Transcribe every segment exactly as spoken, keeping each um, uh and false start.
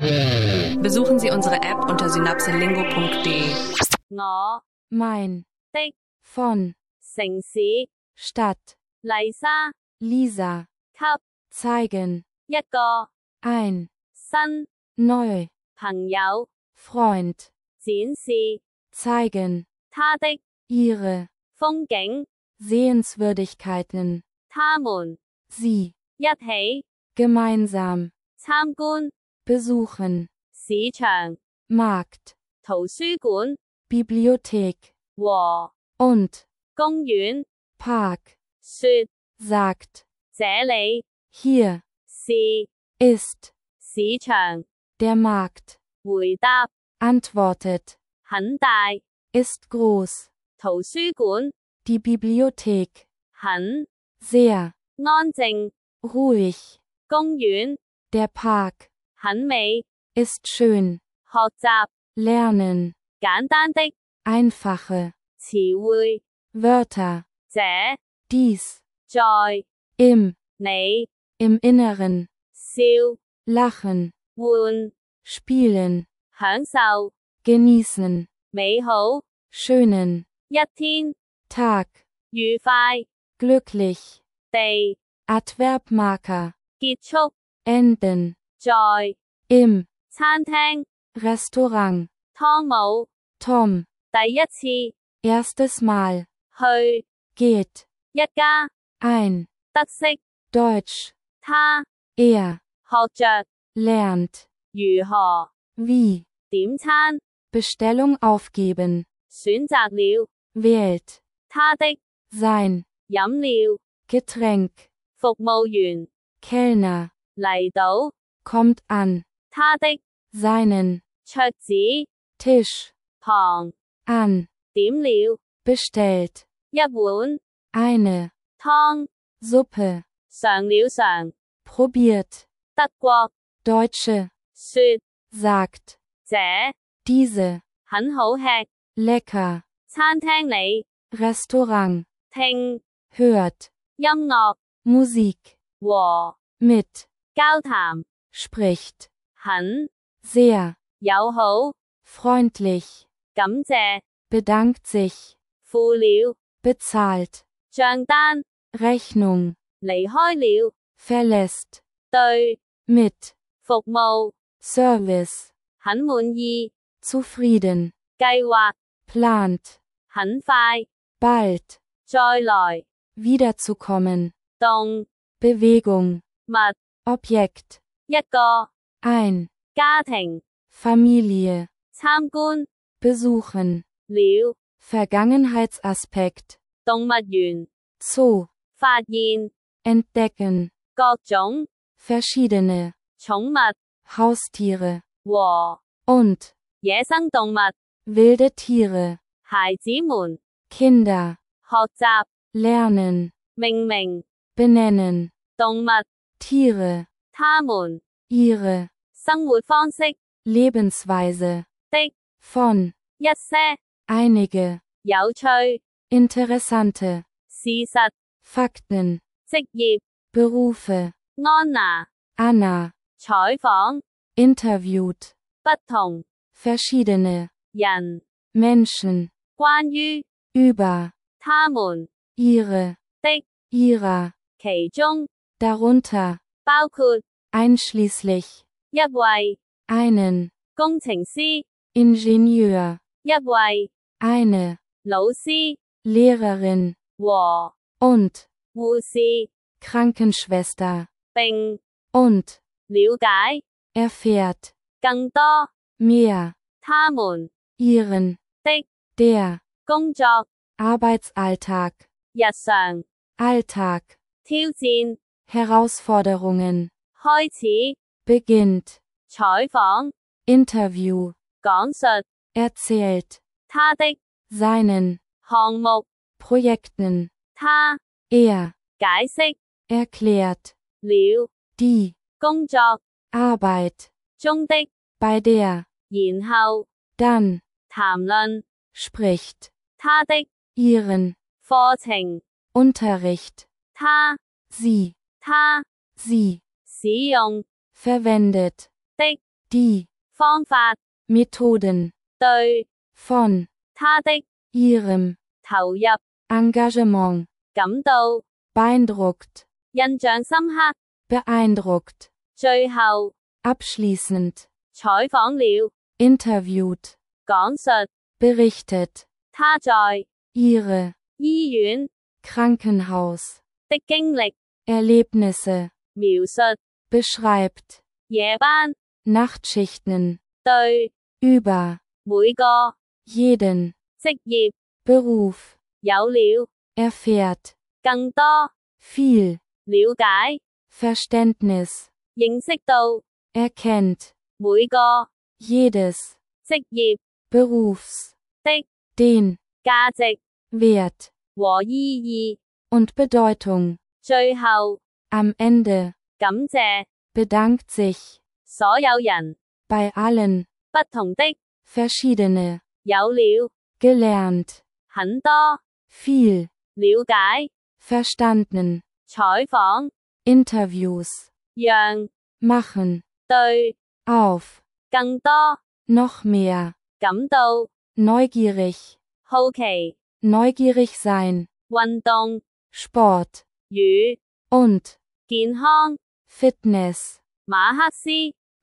Besuchen Sie unsere App unter synapselingo punkt de. 我 mein, 的 von, 城市 Stadt, 麗莎 Lisa, 給 zeigen, 一個 ein, 新 neu, 朋友 Freund, 展示 zeigen, 他的 ihre, 風景 Sehenswürdigkeiten, 他們 sie, 一起 gemeinsam, 參觀 besuchen, 市場 Markt, 圖書館 Bibliothek, 和 und, 公園 Park, 說 sagt, 這裡 hier, 是 ist, 市場 der Markt, 回答 antwortet, 很大 ist groß, 圖書館 die Bibliothek, 很 sehr, 安靜 ruhig, 公園 der Park, 很美 ist schön, 學習 lernen, 簡單的 einfache, 詞彙 Wörter, 這 dies, 在 im, 你 im Inneren, 笑 lachen, 玩 spielen, 享受 genießen, 美好 schönen, 一天 Tag, 愉快 glücklich, 地 Adverbmarker, 結束 enden, 在 im, 餐廳 Restaurant, 湯姆 Tom, 第一次 erstes Mal, 去 geht, 一家 ein, 得悉 Deutsch, 他 er, 學着 lernt, 如何 wie, 點餐 Bestellung aufgeben, 選擇了 wählt, 他的 sein, 飲料 Getränk, 服務員 Kellner, 嚟到 kommt an, 他的 seinen, 桌子 Tisch, 旁 an, 點了 bestellt, 一碗 eine, 湯 Suppe, 嘗了嘗 probiert, 德國 Deutsche, 說 sagt, 這 diese, 很好吃 lecker, 餐廳裏 Restaurant, 聽 hört, 音樂 Musik, 和 mit, 交談 spricht, 很 sehr, 友好 freundlich, 感謝 bedankt sich, 付了 bezahlt, 帳單 Rechnung, 離開了 verlässt, 對 mit, 服務 Service, 很滿意 zufrieden, 計劃 plant, 很快 bald, 再來 wiederzukommen, 動 Bewegung, 物 Objekt, 一個 ein, 家庭 Familie, 參觀 besuchen, 了 Vergangenheitsaspekt, 動物園 Zoo, 發現 entdecken, 各種 verschiedene, 寵物 Haustiere, 和 und, 野生動物 wilde Tiere, 孩子們 Kinder, 學習 lernen, 命名 benennen, 動物 Tiere, 它們 ihre, 生活方式 Lebensweise, 的 von, 一些 einige, 有趣 interessante, 事實 Fakten, 職業 Berufe, 安娜 Anna, 採訪 interviewt, 不同 verschiedene, 人 Menschen, 關於 über, 他們 ihre, 的 ihrer, 其中 darunter, 包括 einschließlich, 一位 einen, 工程師 Ingenieur, 一位 eine, 老師 Lehrerin, 和 und, 護士 Krankenschwester, 並 und, 了解 erfährt, 更多 mehr, 他們 ihren, 的 der, 工作 Arbeitsalltag, 日常 Alltag, 挑戰 Herausforderungen, 開始 beginnt, 採訪 Interview, 講述 erzählt, 他的 seinen, 項目 Projekten, 他 er, 解釋 erklärt, 了 die, 工作 Arbeit, 中的 bei der, 然後 dann, 談論 spricht, 他的 ihren, 課程 Unterricht, 他 sie, 他 sie, 使用 verwendet, 的 die 方法 Methoden 對 von 他的 ihrem 投入 Engagement 感到 beeindruckt, 印象深刻。 beeindruckt, 最後 abschließend, 採訪了 interviewt, 講述 berichtet, 他在 ihre 醫院 Krankenhaus 的經歷 Erlebnisse 描述 beschreibt, 夜班 Nachtschichten 對 über 每個 jeden 職業 Beruf 有了 erfährt 更多 viel 了解 Verständnis 認識到 erkennt 每個 jedes 職業 Berufs 的 den 價值 Wert 和意義。 und Bedeutung. 最後 Am Ende 感謝 bedankt sich 所有人 bei allen 不同的 verschiedene 有了 gelernt 很多 viel 了解 verstanden 採訪 Interviews 讓 machen 對 auf 更多 noch mehr 感到 neugierig 好奇 neugierig sein 運動 Sport 與 und 健康 Fitness 馬克思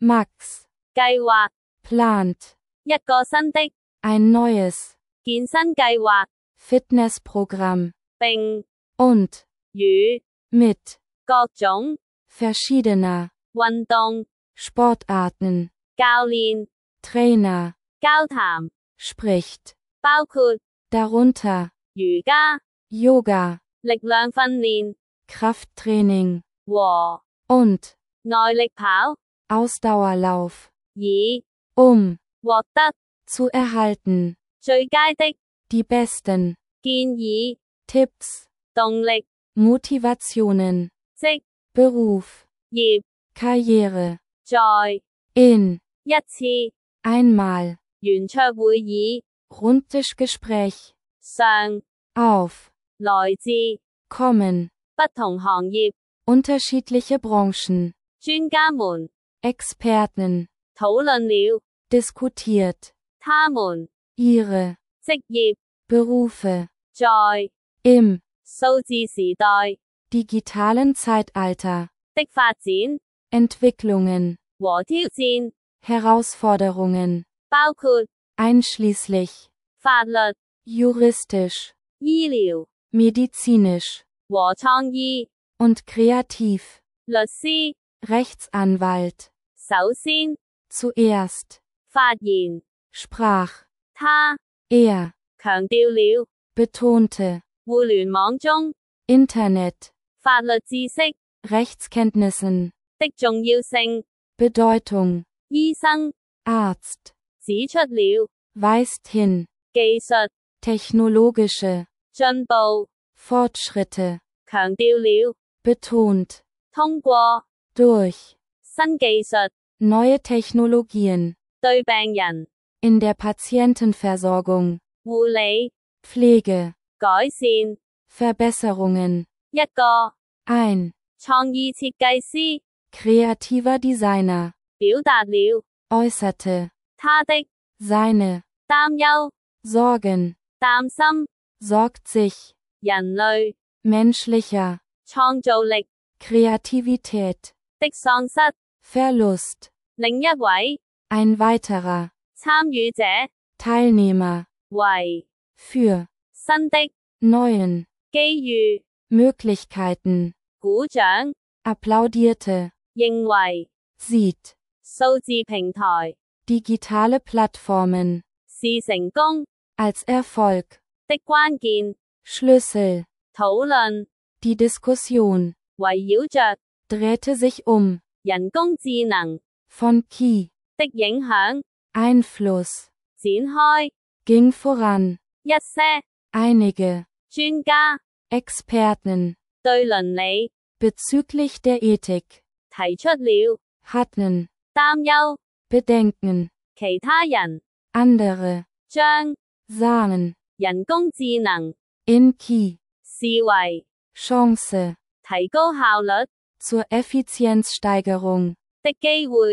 Max 計劃 plant 一個新的 ein neues 健身計劃 Fitnessprogramm 並 und 與 mit 各種 verschiedener 運動 Sportarten 教練 Trainer 交談 spricht 包括 darunter 瑜伽 Yoga 力量訓練 Krafttraining 和 und 耐力跑 Ausdauerlauf 以 um 獲得 zu erhalten 最佳的 die besten 建議 Tipps 動力 Motivationen 職 Beruf 業 Karriere 在 in 一次 einmal 圓桌會議 Rundtischgespräch 上 auf 來自 kommen 不同行業 unterschiedliche Branchen 專家們 Experten 討論了 diskutiert 他們 ihre 職業 Berufe 在 im 數字時代 digitalen Zeitalter 的發展 Entwicklungen 和挑戰 Herausforderungen 包括 einschließlich 法律 juristisch 醫療 medizinisch 和創意 und kreativ 律師 Rechtsanwalt 首先 zuerst 發言 sprach 他 er 強調了 betonte 互聯網中 Internet 法律知識 Rechtskenntnissen 的重要性。 Bedeutung 醫生 Arzt 指出了 weist hin 技術 technologische 進步 Fortschritte 強調了 betont 通過 durch 新技術 neue Technologien 對病人 in der Patientenversorgung 護理 Pflege 改善 Verbesserungen 一個 ein 創意設計師 kreativer Designer 表達了 äußerte 他的 seine 擔憂 Sorgen 擔心 sorgt sich 人類 menschlicher 創造力 Kreativität 的喪失。 Verlust 另一位 ein weiterer 參與者 Teilnehmer 為 für 新的 neuen 機遇 Möglichkeiten 鼓掌 applaudierte 認為 sieht 數字平台 digitale Plattformen 是成功 als Erfolg 的關鍵。 Schlüssel 討論 Die Diskussion 圍繞着 drehte sich um 人工智能 von Key 的影響 Einfluss 展開。 ging voran 一些 einige 專家 Experten 對倫理 bezüglich der Ethik 提出了 hatten 擔憂， Bedenken 其他人 andere 將 sahen 人工智能 in Key 視為 Chance 提高效率 zur Effizienzsteigerung 的機會。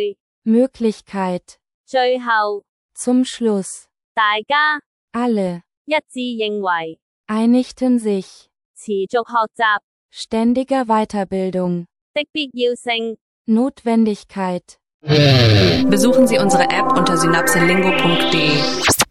Möglichkeit. 最後， Zum Schluss. 大家 Alle 一致認為 einigten sich. 持續學習 Ständiger Weiterbildung. 的必要性。 Notwendigkeit. Besuchen Sie unsere App unter synapselingo punkt de.